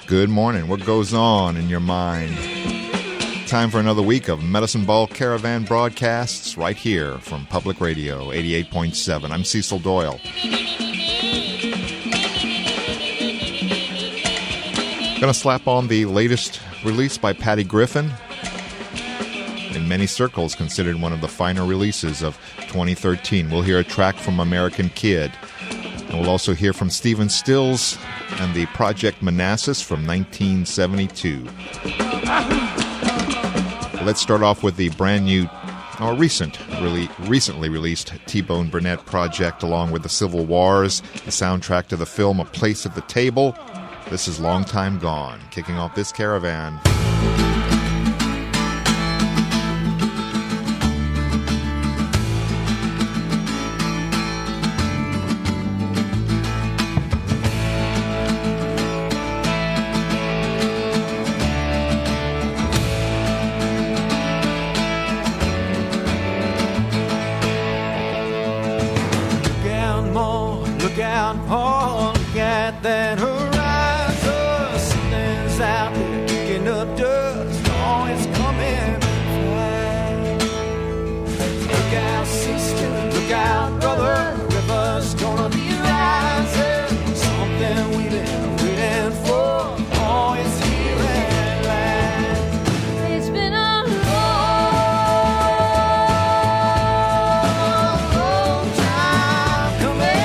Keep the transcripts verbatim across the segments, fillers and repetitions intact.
Good morning. What goes on in your mind? Time for another week of Medicine Ball Caravan broadcasts right here from Public Radio eighty-eight point seven. I'm Cecil Doyle. Going to slap on the latest release by Patty Griffin. In many circles, considered one of the finer releases of twenty thirteen. We'll hear a track from American Kid. And we'll also hear from Stephen Stills and the Project Manassas from nineteen seventy-two. Let's start off with the brand new, or recent, really recently released T-Bone Burnett project, along with the Civil Wars, the soundtrack to the film A Place at the Table. This is Long Time Gone, kicking off this caravan. That horizon, something's out there kicking up dust. Oh, it's coming fast. Look out, sister, look out, brother. The river's gonna be rising. Something we've been waiting for. Oh, it's here at last. It's been a long, long time coming.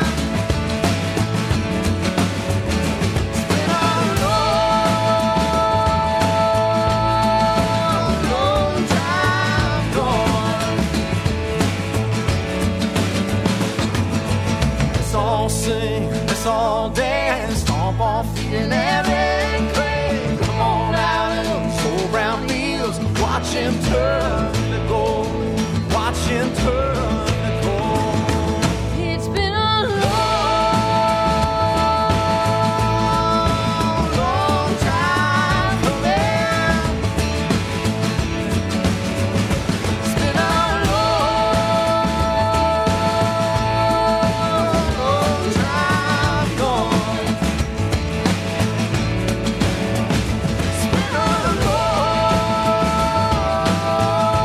Let's all dance, stomp on feet and every craze. Come on out in those old brown fields, watch him turn to gold, watch him turn to gold. It's been a long, long time coming. It's been a long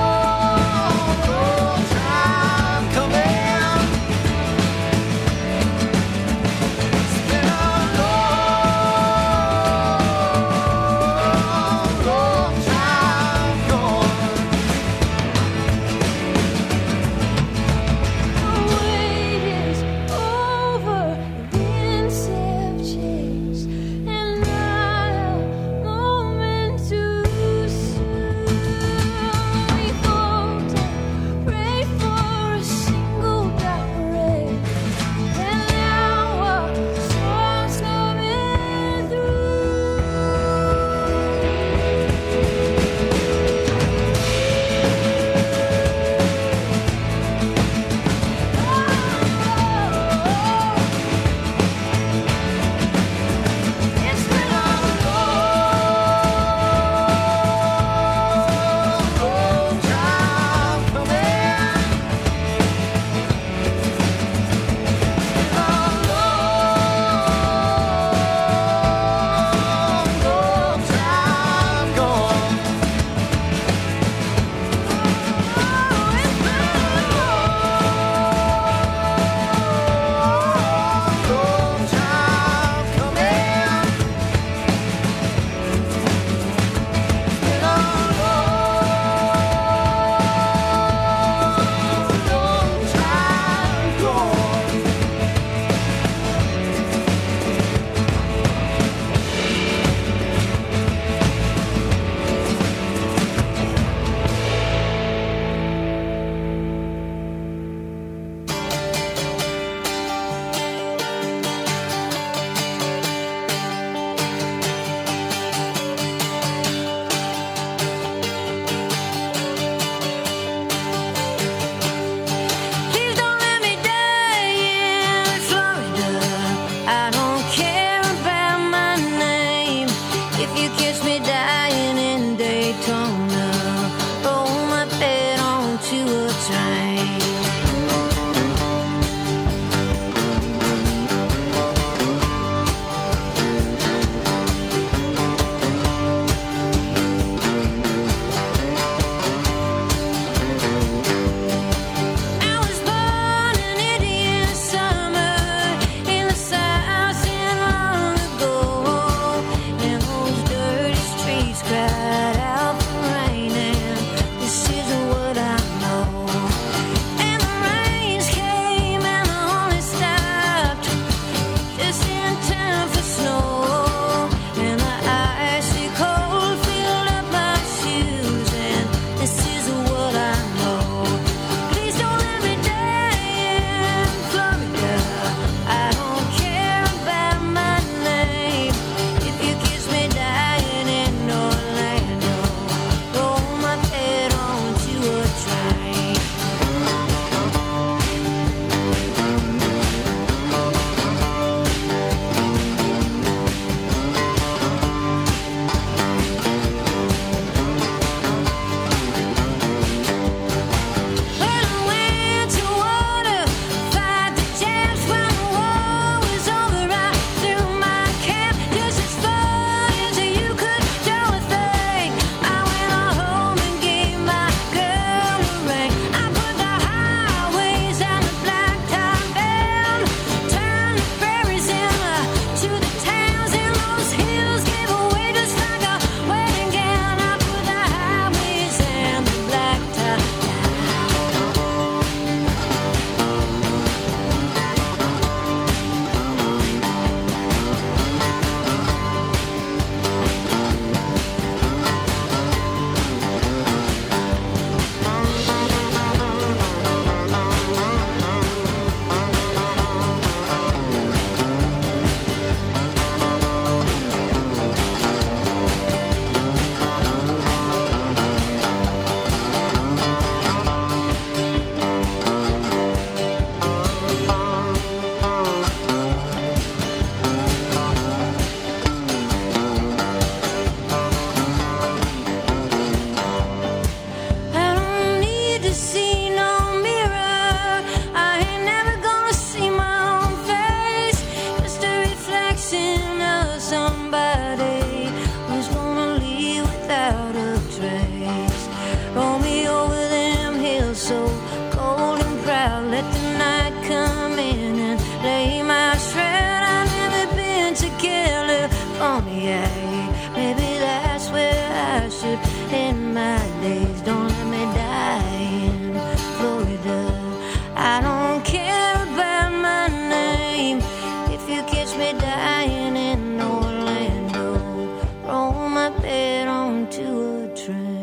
Pontiac. Maybe that's where I should end my days. Don't let me die in Florida. I don't care about my name. If you catch me dying in Orlando, roll my bed onto a train.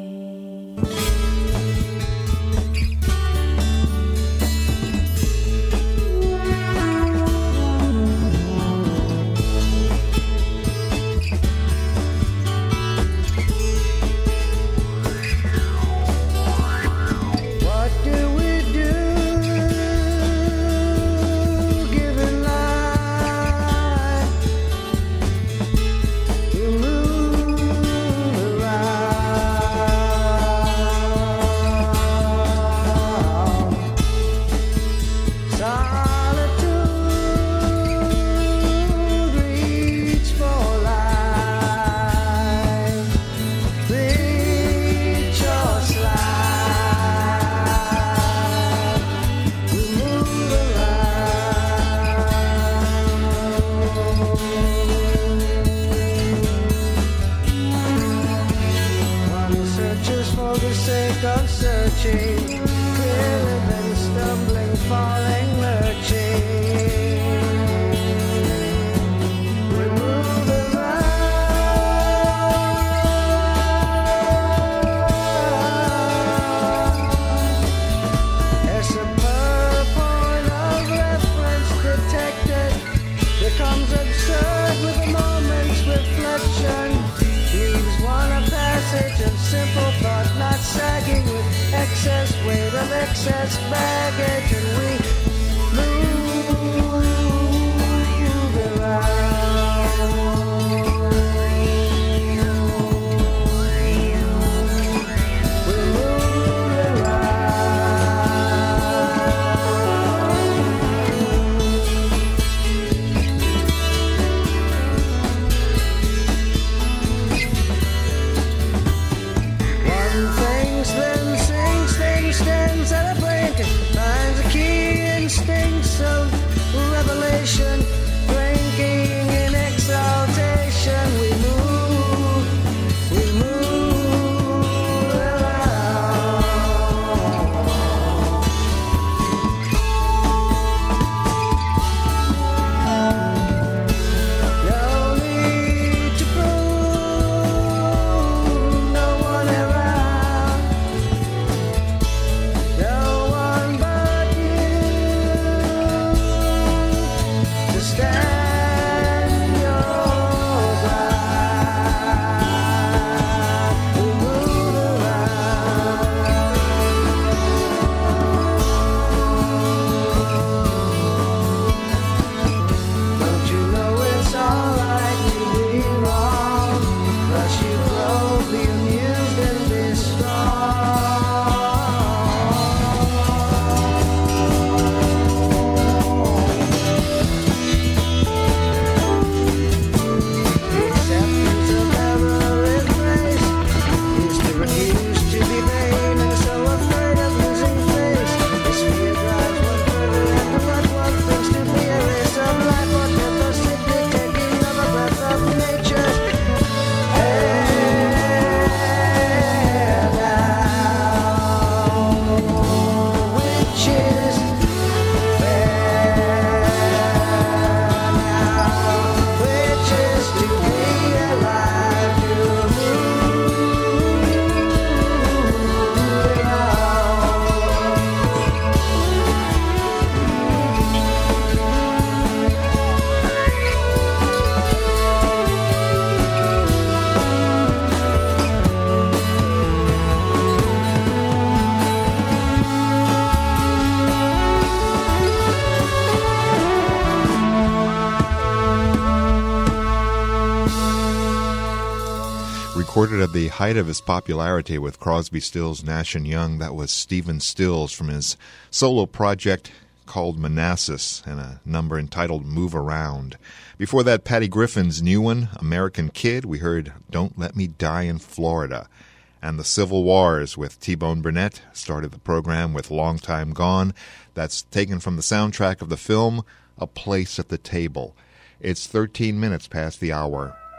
Recorded at the height of his popularity with Crosby, Stills, Nash and Young, that was Stephen Stills from his solo project called Manassas and a number entitled Move Around. Before that, Patty Griffin's new one, American Kid. We heard Don't Let Me Die in Florida. And the Civil Wars with T-Bone Burnett started the program with Long Time Gone. That's taken from the soundtrack of the film A Place at the Table. It's thirteen minutes past the hour.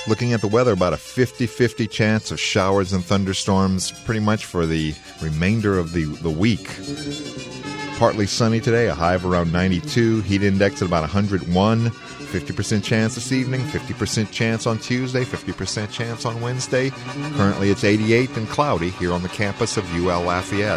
Looking at the weather, about a fifty-fifty chance of showers and thunderstorms pretty much for the remainder of the, the week. Partly sunny today, a high of around ninety-two, heat index at about one hundred one, fifty percent chance this evening, fifty percent chance on Tuesday, fifty percent chance on Wednesday. Currently it's eighty-eight and cloudy here on the campus of U L Lafayette.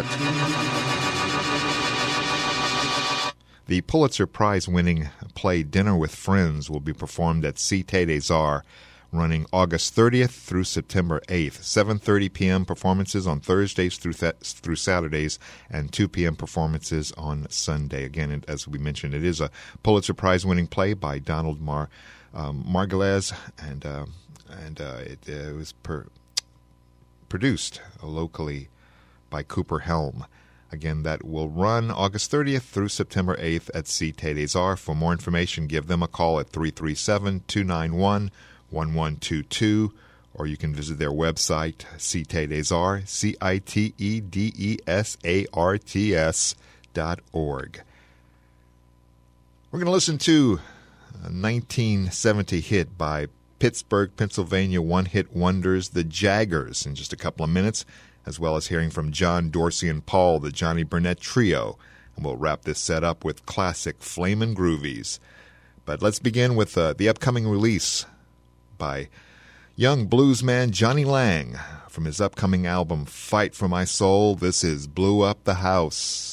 The Pulitzer Prize-winning play Dinner with Friends will be performed at Cité des Arts, running August thirtieth through September eighth. seven thirty p.m. performances on Thursdays through th- through Saturdays, and two p.m. performances on Sunday. Again, as we mentioned, it is a Pulitzer Prize-winning play by Donald Mar um, Margulies, and uh, and uh, it, uh, it was per- produced locally by Cooper Helm. Again, that will run August thirtieth through September eighth at Cité des Arts. For more information, give them a call at three three seven, two nine one, one one two two, or you can visit their website, Cité des Arts, C I T E D E S A R T S dot org. We're going to listen to a nineteen seventy hit by Pittsburgh, Pennsylvania one-hit wonders, the Jaggers, in just a couple of minutes, as well as hearing from John Dorsey and Paul, the Johnny Burnett Trio. And we'll wrap this set up with classic Flamin' Groovies. But let's begin with uh, the upcoming release by young bluesman Johnny Lang from his upcoming album Fight for My Soul. This is Blew Up the House.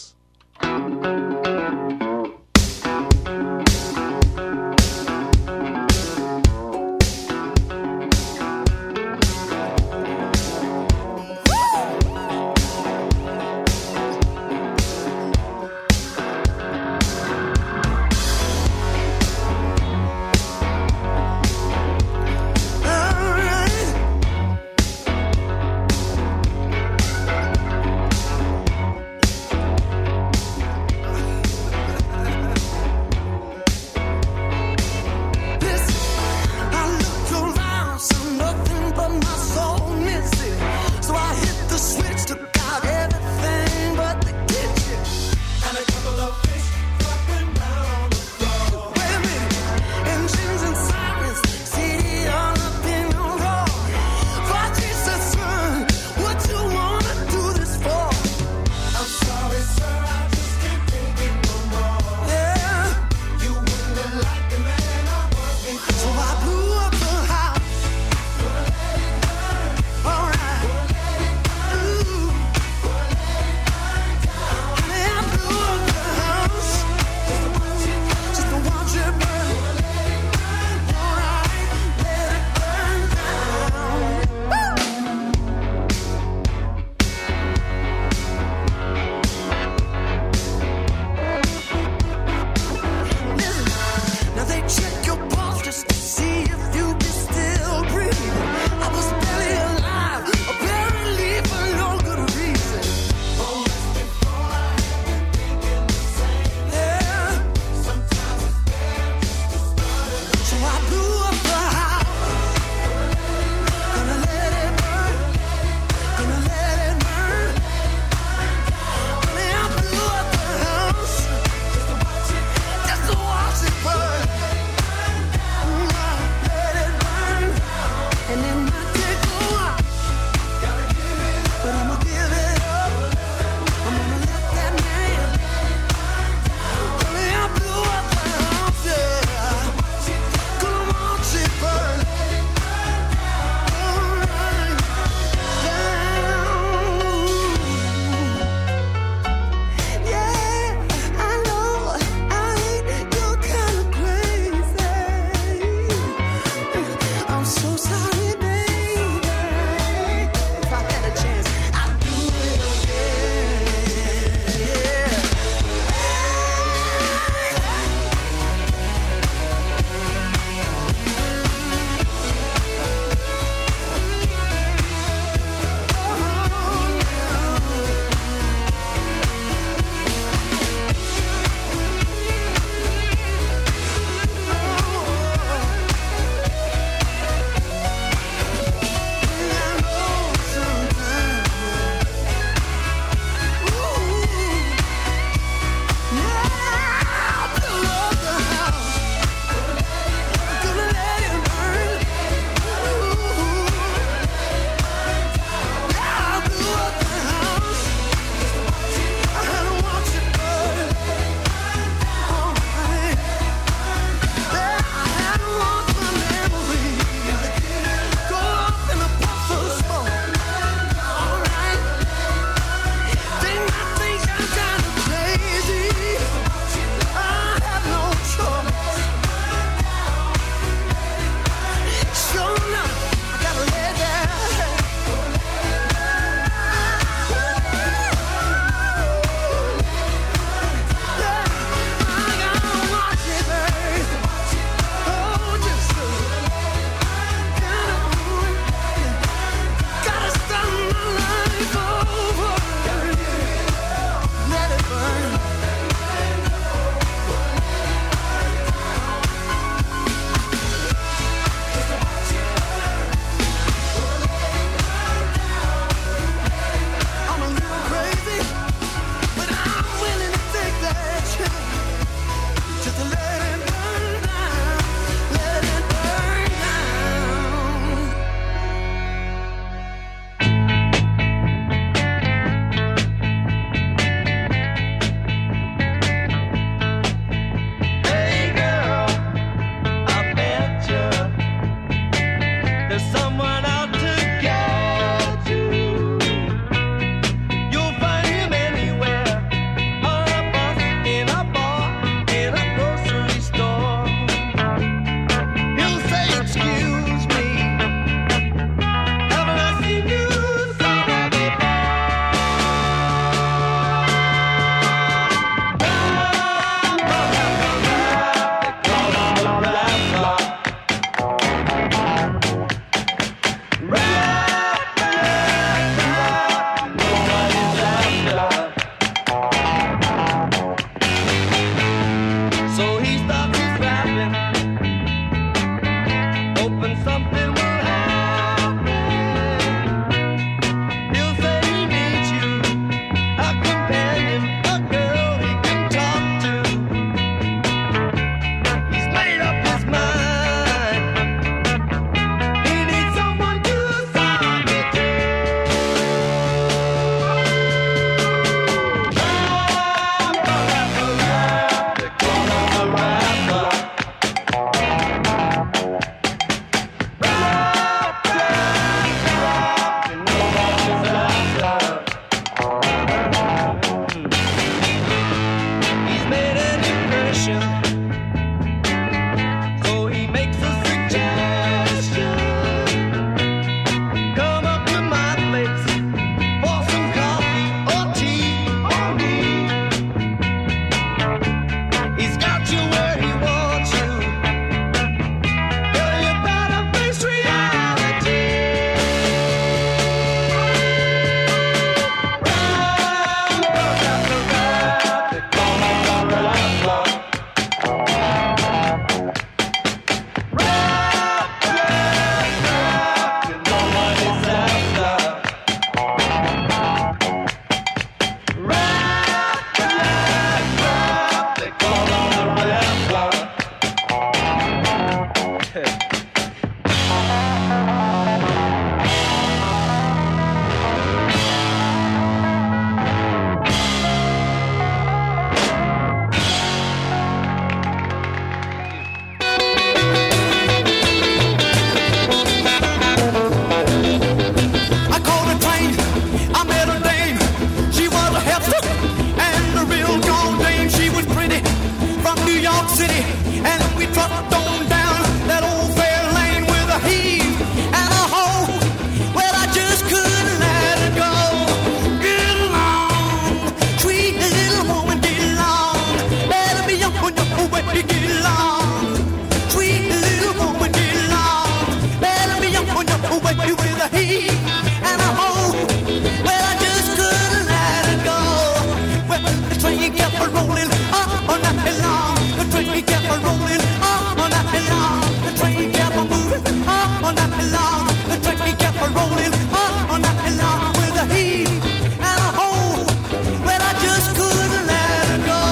trucked on down that old fair lane with a heave and a hoe. Well, I just couldn't let it go. Get along, sweet little woman, get along. Better be young when you're way to get along. Sweet little woman, get along. Better be young when you're way with a heave and a hoe. Well, I just couldn't let it go. Well, the train kept a rolling up all night long. The train kept a rolling up all night long. The train kept a moving up all night long. The train kept a rolling up all night long with a heave and a hoe. Well, I just couldn't let it go.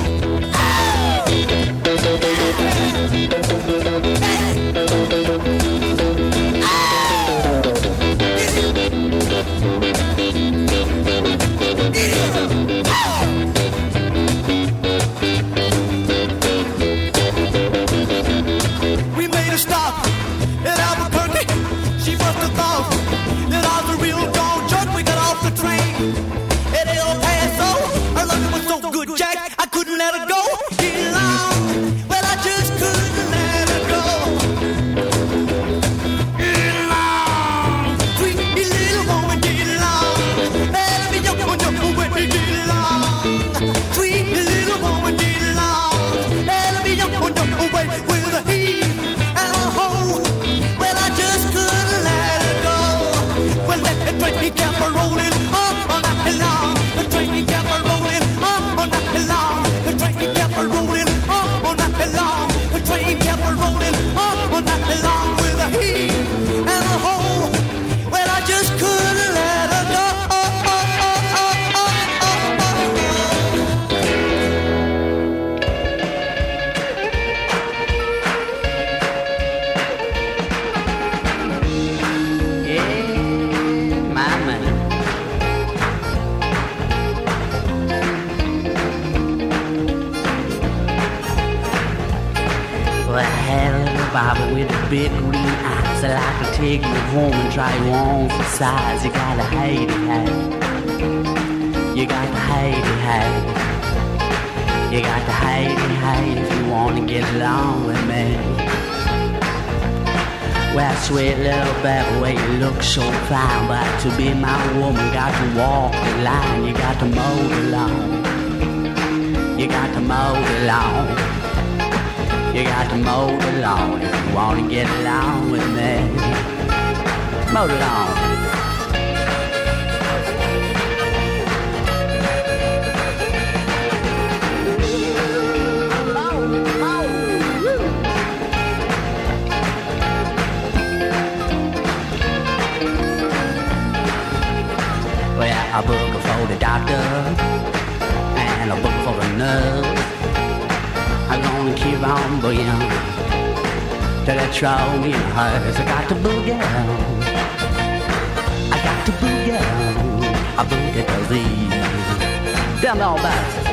We made a stop at Albuquerque. She must have thought that I was a real dog jerk. We got off the train at El Paso. Her love was so good, Jack, I couldn't let her go. Get along, well, I just couldn't let her go. Get along, sweet little woman, get along. Better be young when you're with me, get along. Sweet little woman, get along. Better be young when you're with with a heave and a hoe. Well, I just couldn't let it go. Well, that the train kept a rolling up all night long. The train kept a rolling up all night long. The train kept a rolling up all night long. The train kept a rolling up all night long with a heave and a hoe. Well, I just couldn't let her go. Well, I had a little Bible with a big green eyes. I like to take you home and try you on for size. You gotta hate it, hate. You got to hate it, hate. You got to hate it, hate if you wanna get along with me. Well, sweet little baby, well, you look so fine, but to be my woman, got to walk the line. You got to mow the lawn. You got to mow the lawn. You got to mow the lawn if you want to get along with me. Mow the lawn. Well, I book for the doctor and I book for the nurse. I'm gonna keep on boogie till they throw me in hers. I got to boogie, I got to boogie, I boogie to thee. Tell me all about it.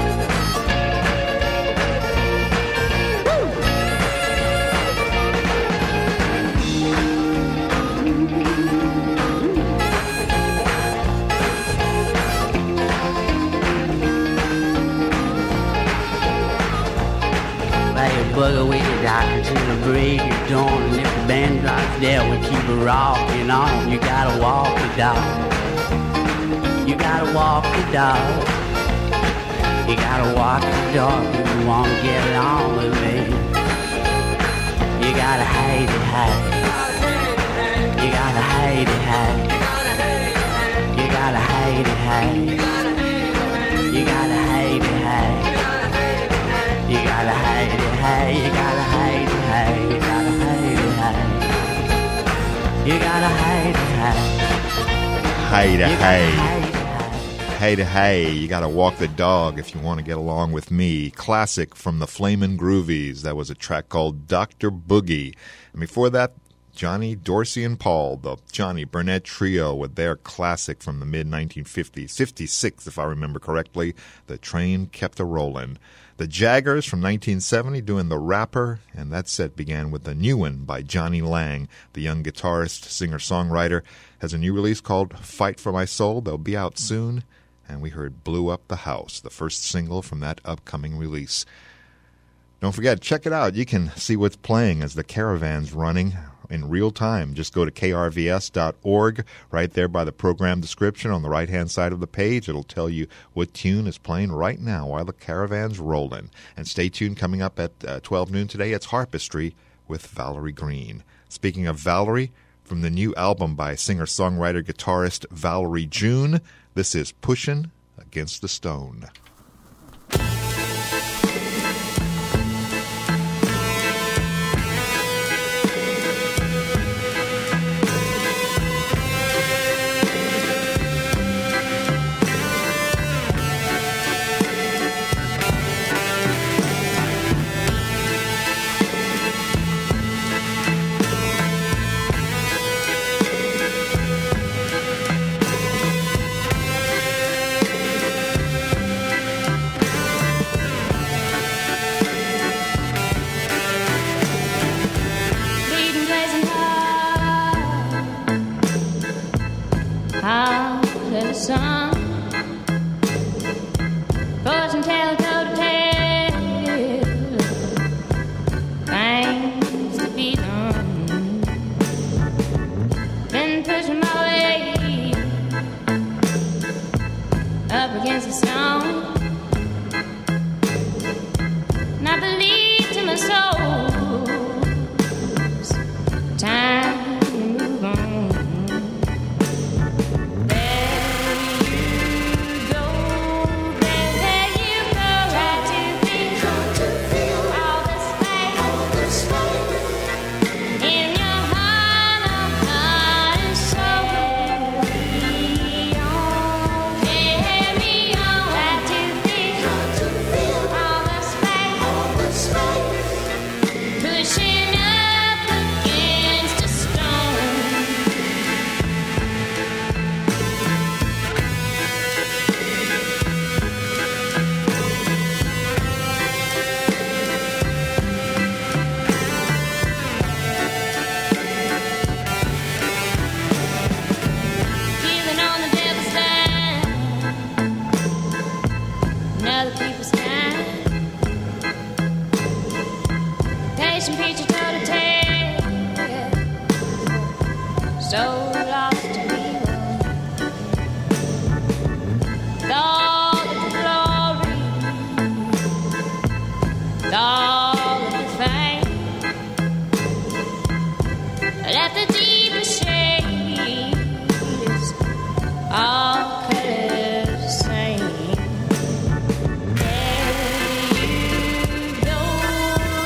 Bugger with the doctor till the break of dawn. And if the band drops there, we keep it rocking on. You gotta walk the dog. You gotta walk the dog. You gotta walk the dog if you wanna get along with me. You gotta hate it, hate. You gotta hate it, hate. You gotta hate it, hate. You gotta hate it, hate. You gotta hate it, hey, you gotta hate it, hey, you gotta hate it, hey. You gotta hate it, hey. Hey to hey. Hey to hey. You gotta walk the dog if you want to get along with me. Classic from the Flamin' Groovies. That was a track called Doctor Boogie. And before that, Johnny Dorsey and Paul, the Johnny Burnett Trio, with their classic from the mid nineteen fifties, fifty-six if I remember correctly, The Train Kept A-Rollin'. The Jaggers from nineteen seventy doing The Rapper, and that set began with the new one by Johnny Lang, the young guitarist, singer-songwriter, has a new release called Fight for My Soul. They'll be out soon, and we heard Blew Up the House, the first single from that upcoming release. Don't forget, check it out. You can see what's playing as the caravan's running in real time. Just go to K R V S dot org, right there by the program description on the right-hand side of the page. It'll tell you what tune is playing right now while the caravan's rolling. And stay tuned, coming up at uh, twelve noon today, it's Harpistry with Valerie Green. Speaking of Valerie, from the new album by singer-songwriter guitarist Valerie June, this is Pushin' Against the Stone.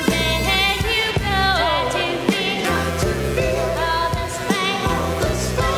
This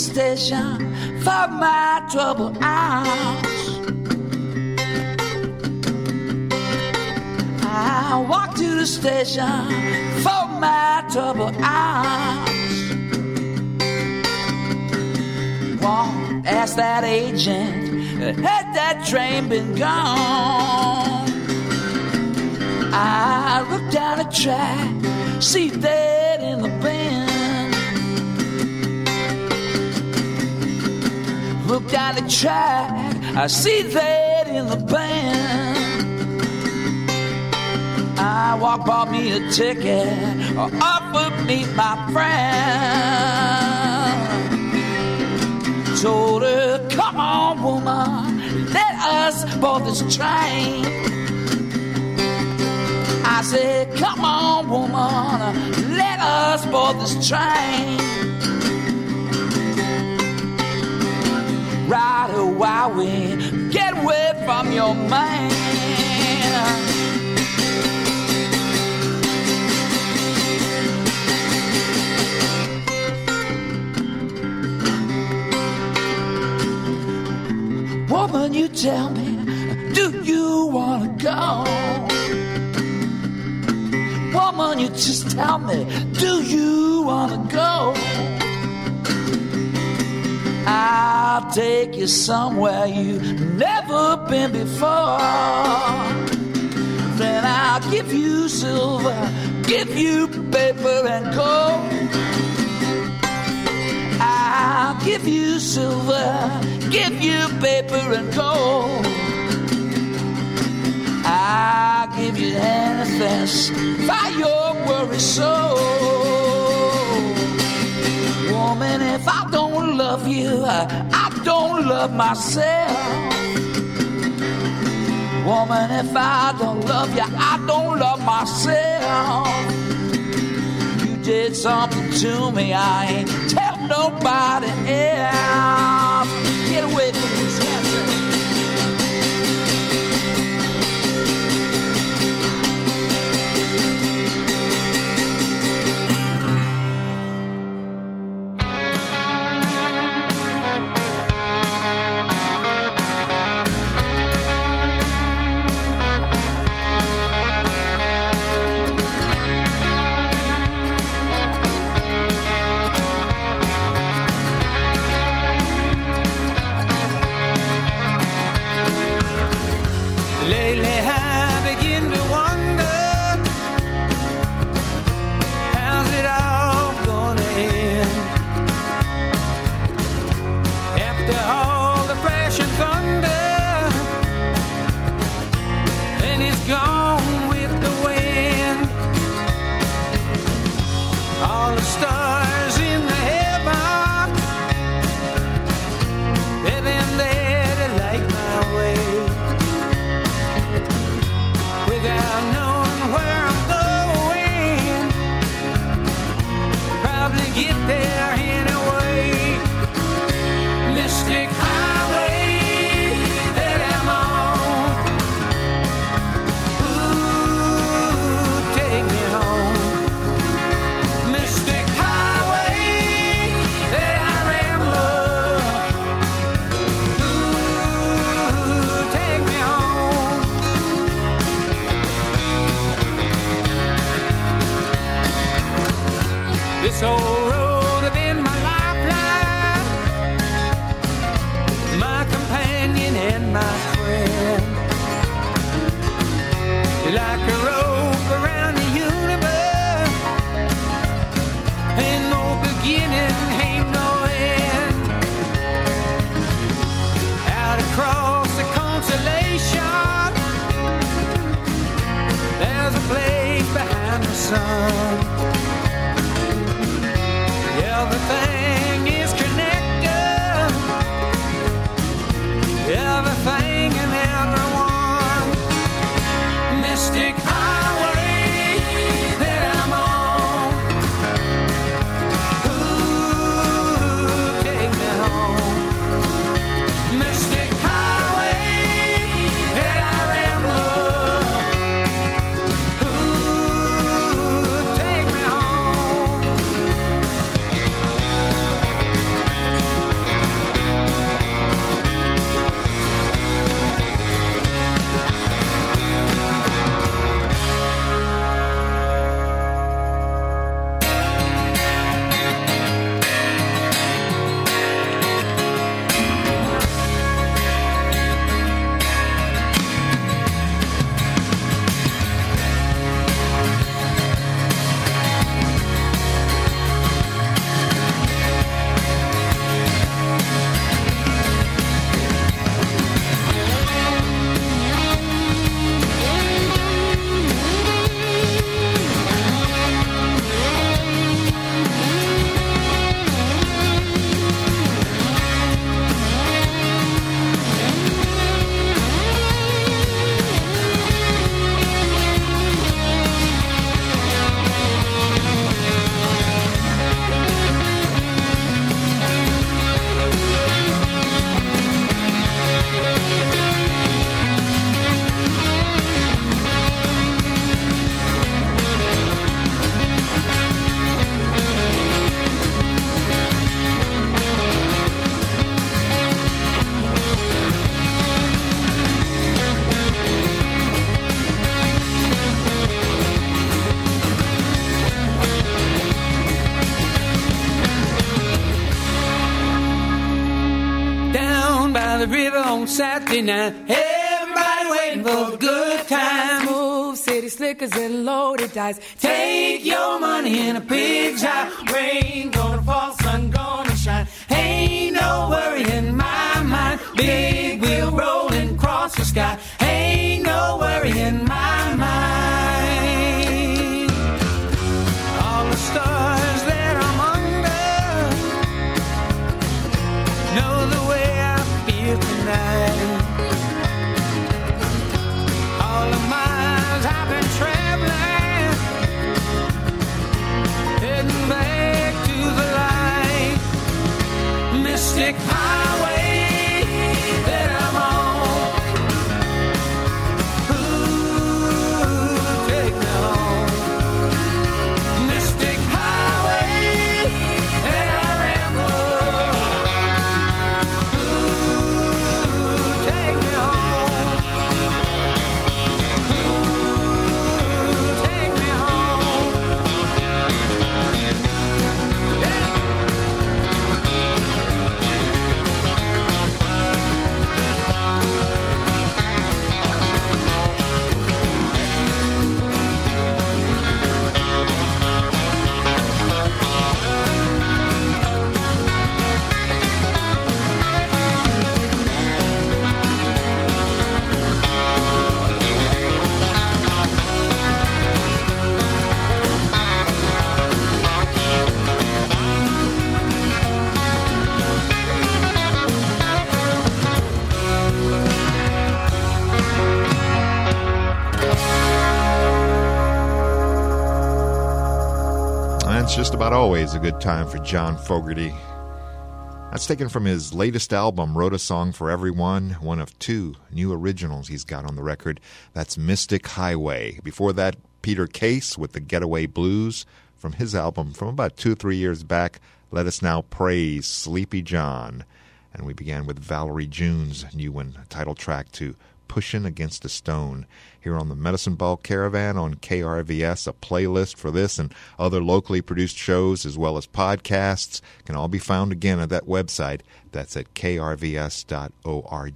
station for my troubled eyes. I walk to the station for my troubled eyes. Won't ask that agent, had that train been gone? I look down the track, see that in the bend. Look down the track, I see that in the bend. I walk, bought me a ticket, or offered me my friend. Told her, come on, woman, let us board this train. I said, come on, woman, let us board this train. Ride a while we get away from your man. Woman, you tell me, do you wanna go? Woman, you just tell me, do you wanna go? I'll take you somewhere you've never been before. Then I'll give you silver, give you paper and gold. I'll give you silver, give you paper and gold. I'll give you anything for your worry soul. Woman, if I don't love you, I don't love myself. Woman, if I don't love you, I don't love myself. You did something to me, I ain't tell nobody else. Get away from this cancer. Get there anyway. Let's stick the river on Saturday night. Everybody waiting for a good time. Move city slickers and loaded dice. Take your money in a pig's eye. Rain gonna fall, sun gonna shine. Ain't no worry in my mind. Big wheel rolling across the sky. Ain't no worry in my mind. All the stars that I'm under know the way I feel tonight. All the miles I've been traveling, heading back to the light. Mystic highway that I'm on. Ooh, take me home. Mystic highway that I ramble. Ooh, take me home. Ooh, take me home. Yeah. It's just about always a good time for John Fogerty. That's taken from his latest album, Wrote a Song for Everyone, one of two new originals he's got on the record. That's Mystic Highway. Before that, Peter Case with the Getaway Blues from his album from about two or three years back, Let Us Now Praise Sleepy John. And we began with Valerie June's new one, title track to Pushin' Against a Stone. Here on the Medicine Ball Caravan on K R V S, a playlist for this and other locally produced shows as well as podcasts can all be found again at that website. That's at k r v s dot org.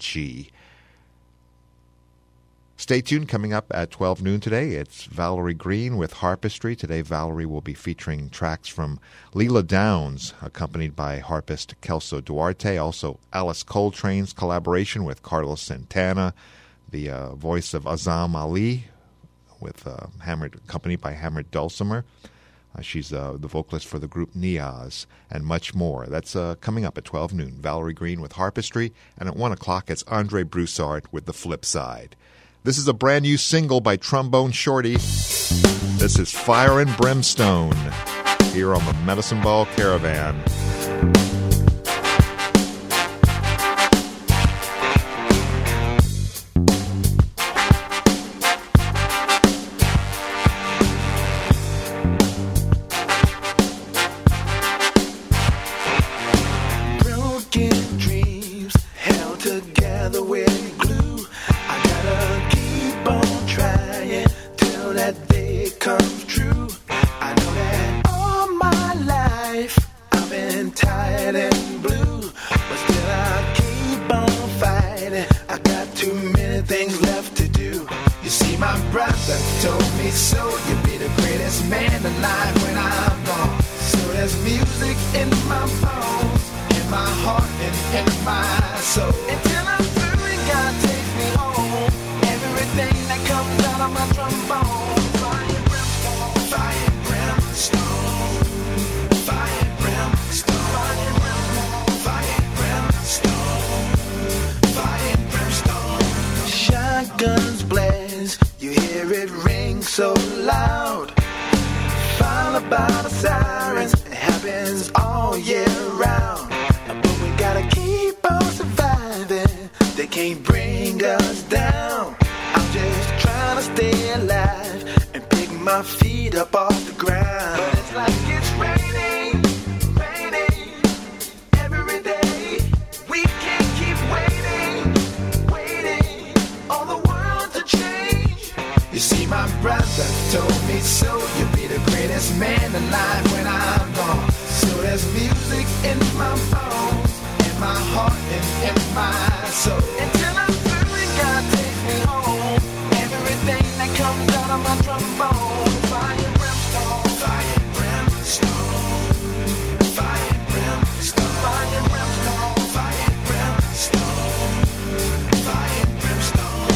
Stay tuned. Coming up at twelve noon today, it's Valerie Green with Harpistry. Today, Valerie will be featuring tracks from Leela Downs, accompanied by harpist Kelso Duarte. Also, Alice Coltrane's collaboration with Carlos Santana, the uh, voice of Azam Ali, with uh, hammered, accompanied by hammered dulcimer. Uh, she's uh, the vocalist for the group Niaz, and much more. That's uh, coming up at twelve noon. Valerie Green with Harpistry, and at one o'clock, it's Andre Broussard with The Flip Side. This is a brand new single by Trombone Shorty. This is Fire and Brimstone here on the Medicine Ball Caravan. Broken dreams held together with glue. I gotta keep on trying till that day comes true. I know that all my life I've been tired and blue, but still I keep on fighting. I got too many things left to do. You see, my brother told me so. You'll be the greatest man alive when I'm gone. So there's music in my bones, in my heart and in my soul. Until I'm through and God takes me home, everything that comes out of my trombone. Fire and brimstone, fire and brimstone, fire and brimstone, fire and brimstone, fire and brimstone. Shotguns blaze, you hear it ring so loud, followed by the sirens. It happens all year round, but we gotta keep on surviving. They can't bring us down. I'm just trying to stay alive and pick my feet up off the ground. But it's like it's raining, raining every day. We can't keep waiting, waiting on the world to change. You see, my brother told me so. You'll be the greatest man alive when I'm gone. So there's music in my bones, in my heart and in my soul. Until I'm through, you gotta take me home. Everything that comes out of my trombone. Fire and brimstone, fire and brimstone, fire and brimstone, fire and brimstone, fire and brimstone, fire and brimstone.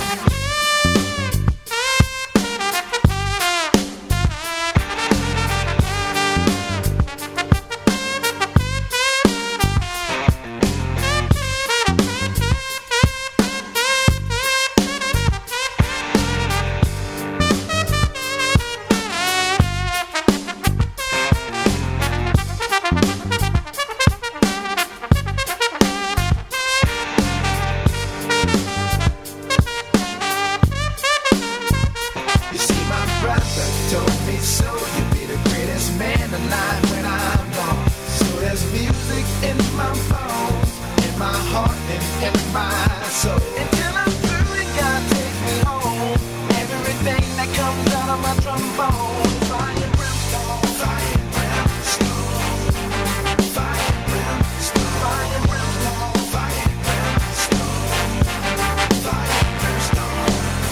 You see, my brother told me so. You'll be the greatest man alive when I'm gone. So there's music in my bones, in my heart, and in my soul. Until I'm through, you gotta take me home. Everything that comes out of my trombone. Fire and brimstone, fire and brimstone, fire and brimstone, fire and brimstone, fire and brimstone, fire and brimstone.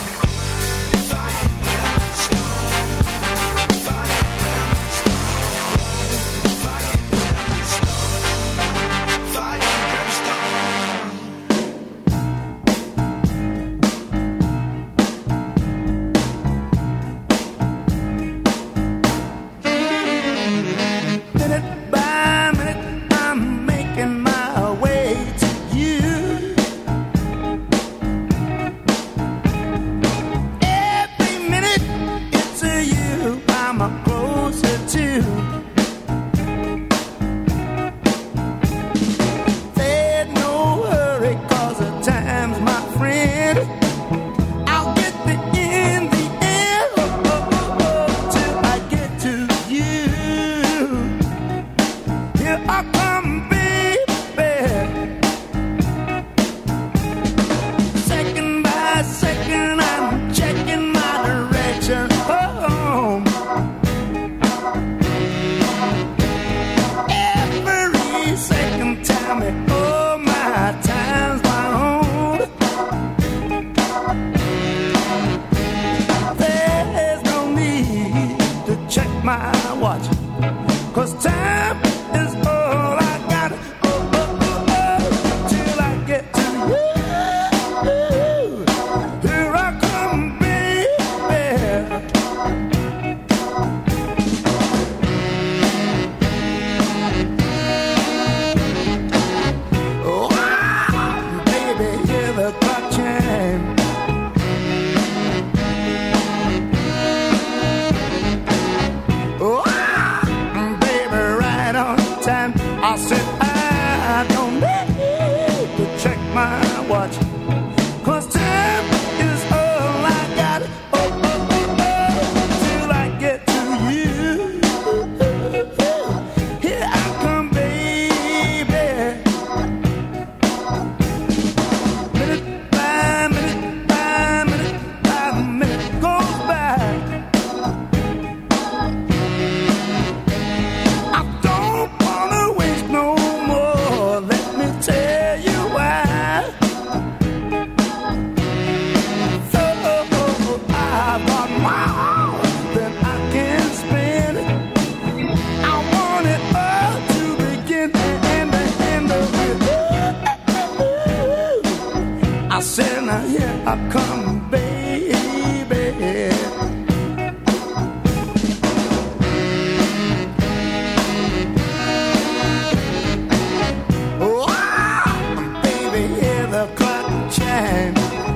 Minute by minute, I'm making my way to you. Every minute it's a you I'm closer to. There's no hurry, cause the time's my friend. I'll get there in the end, oh, oh, oh, oh, till I get to you. Here I come, baby. Second by second, I'm checking my direction home. Every second, tell me, oh, my time's my own. There's no need to check my watch, cause time is all I got. Oh, oh, oh, oh, till I get to you. Here I come, baby. Oh, baby, hear the clock chime. Oh, baby, right on time. I said I don't need to check my watch, cause time is all I got. Oh, oh, oh, oh, till I get to you. Here I come, baby. Minute by minute by minute by minute goes by. I don't wanna waste no more. Let me tell you why. So I've got more than I can spend. I want it all to begin and the end of it. I said, now here I come, baby. Oh, baby, hear the clock chime.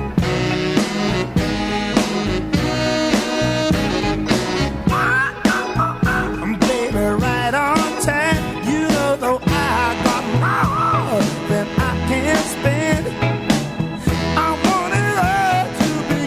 Baby, right on time. You know, though I got more than I can spend. I want it all to be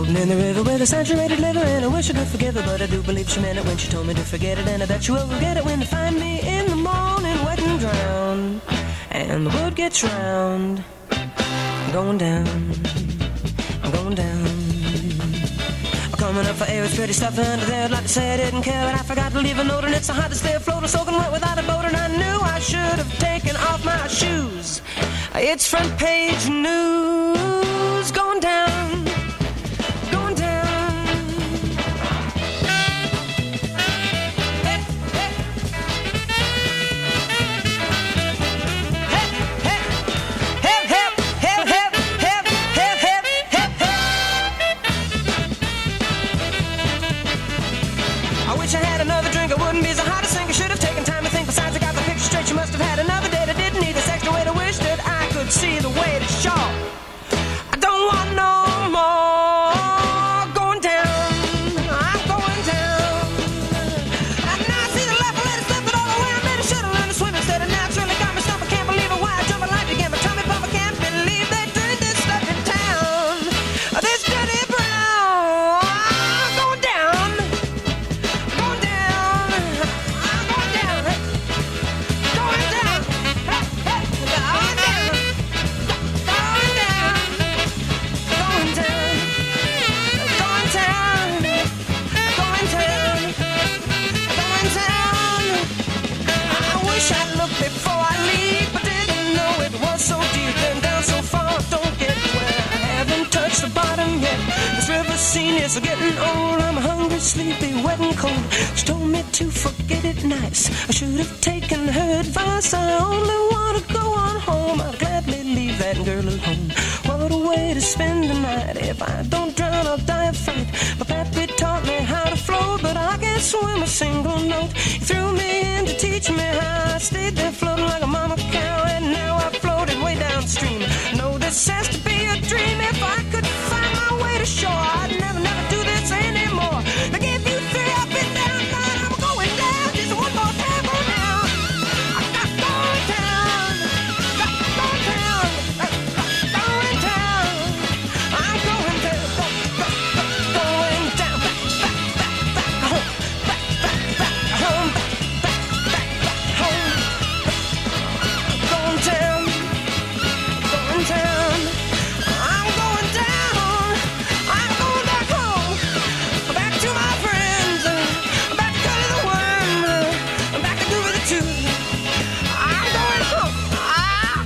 Floating in the river with a saturated liver, and I wish I could forgive her, but I do believe she meant it when she told me to forget it, and I bet you will forget it when you find me in the morning wet and drowned, and the word gets round. I'm going down, I'm going down. I'm coming up for air, it's pretty stuff under there. I'd like to say I didn't care, but I forgot to leave a note, and it's so hot to stay afloat or soaking wet without a boat, and I knew I should have taken off my shoes. It's front page news, going down, going down. Hey, hey. Hey, hey. Help, help, help, help, help, help, help, help. I wish I had another drink, I wouldn't be so hot to sink. I should have taken time to think, besides I got the picture straight. You must have had another day that didn't need this extra way to wish that I could see the way to show. I don't want no more going down. I'm going down. And now I see the left, I let it slip, but all the way I made a shuttle and a swim instead. And now it's really got me stuck. I can't believe it. Why I jump a life again? But Tommy Papa can't believe they drink this stuff in town. This dirty brown. I'm going down. Going down. I'm going down. Going down. Hey, hey, going down. Going down. Going down. Going down. Going down. Going down. I wish I'd looked before I leave, but didn't know it was so deep and down so far. Don't get where I haven't touched the bottom yet. This river scene is getting old. I'm hungry, sleepy, wet and cold. She told me to forget it nice. I should have taken her advice. I only want to go on home. I'd gladly leave that girl alone. What a way to spend the night. If I don't drown, I'll die of fright. My pappy taught me how to float, but I can't swim a single note. He threw me in to teach me how. I stayed there floating like a mama cow, and now I floated way downstream. No, this has to be a dream. If I could find my way to shore, I'd never, never do this anymore. Now give you three up and down, nine, I'm going down. Just one more time, go down. I got going down. Got going down. Going down. I'm going down. Go, go, go, going down. Back, back, back, back home. Back, back, back, back home. Back, back, back home. Going down. Going down. I'm going down. I'm going back home. Back to my friends. Back to the worm. Back to do with the two. I'm going home. Ah.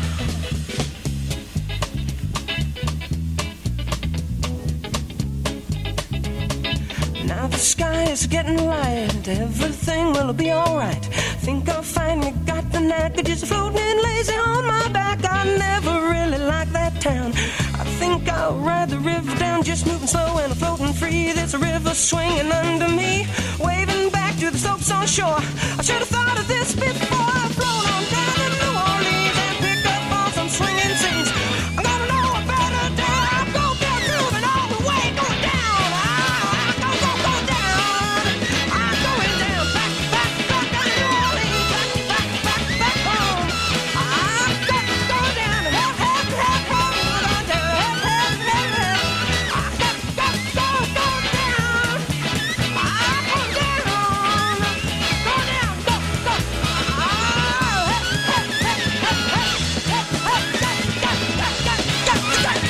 Now the sky is getting light. Everything will be alright. Think I'll finally got the knack of just floating lazy on my back. I never really liked that town. I think I'll ride the river down, just moving slow and floating free. There's a river swinging under me, waving back to the slopes on shore. I should have thought of this before. I float on down to New Orleans and pick up on some swinging scenes. I'm gonna know a better day. I'll go down, moving all the way, go down. Ah, go, go, go down. I'm going down, back, back, back to New Orleans, back, back, back, back home. I'm go, go down, help, help, help, help, go down, help, help, help, help. I got, got, go, go down. I'm going down, go down, go, go. Ah, help, help, help, help, help, help, help, got, got, got, got, got, got, got, got, got, got, got, got, got, got, got,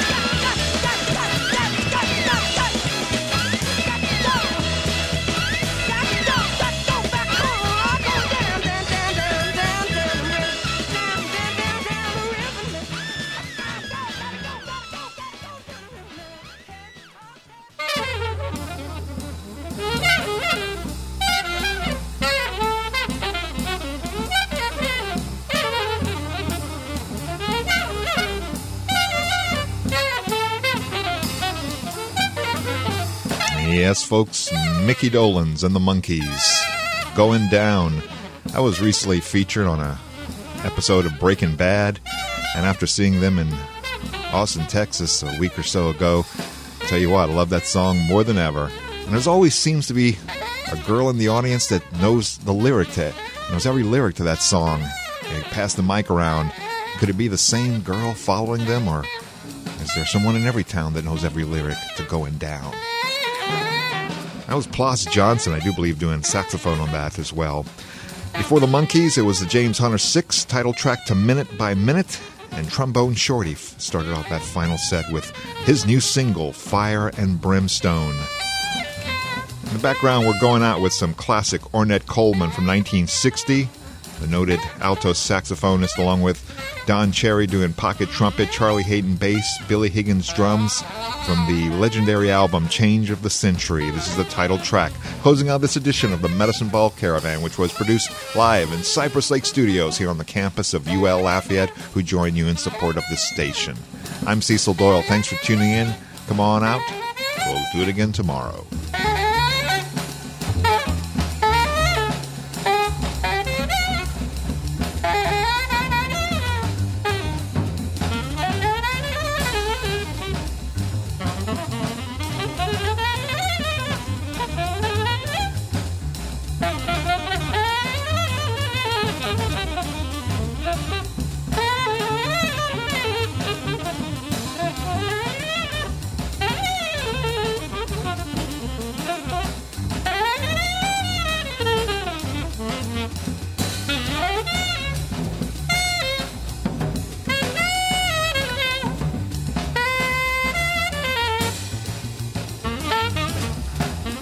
Yes, folks, Mickey Dolenz and the Monkees, Going Down. I was recently featured on a episode of Breaking Bad, and after seeing them in Austin, Texas a week or so ago, I'll tell you what, I love that song more than ever. And there's always seems to be a girl in the audience that knows the lyric to it, knows every lyric to that song. They pass the mic around. Could it be the same girl following them, or Is there someone in every town that knows every lyric to Going Down? That was Plas Johnson, I do believe, doing saxophone on that as well. Before the Monkees, it was the James Hunter Six title track to Minute by Minute, and Trombone Shorty started off that final set with his new single, Fire and Brimstone. In the background, we're going out with some classic Ornette Coleman from nineteen sixty, the noted alto saxophonist, along with Don Cherry doing pocket trumpet, Charlie Hayden bass, Billy Higgins drums, from the legendary album Change of the Century. This is the title track, closing out this edition of the Medicine Ball Caravan, which was produced live in Cypress Lake Studios here on the campus of U L Lafayette, who join you in support of this station. I'm Cecil Doyle. Thanks for tuning in. Come on out. We'll do it again tomorrow.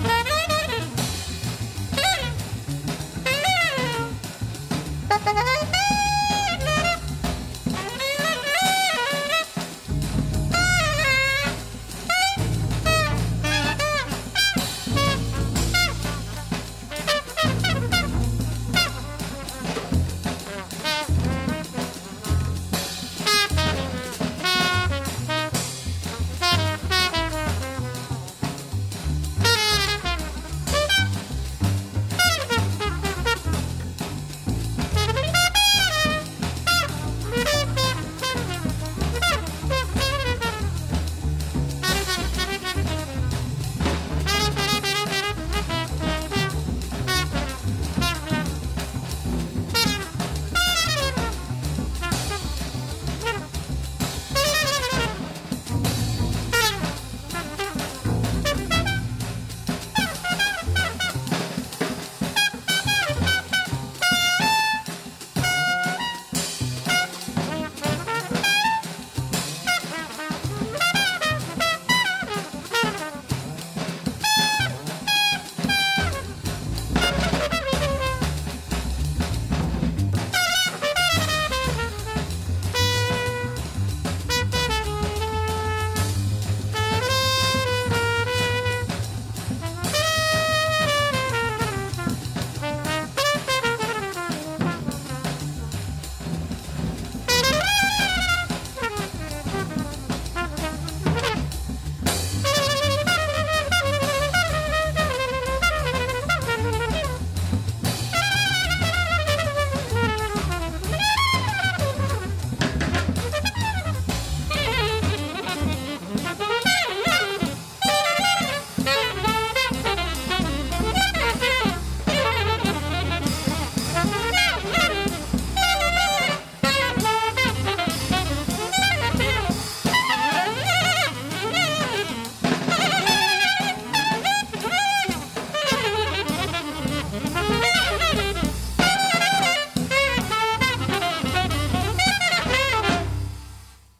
Bye.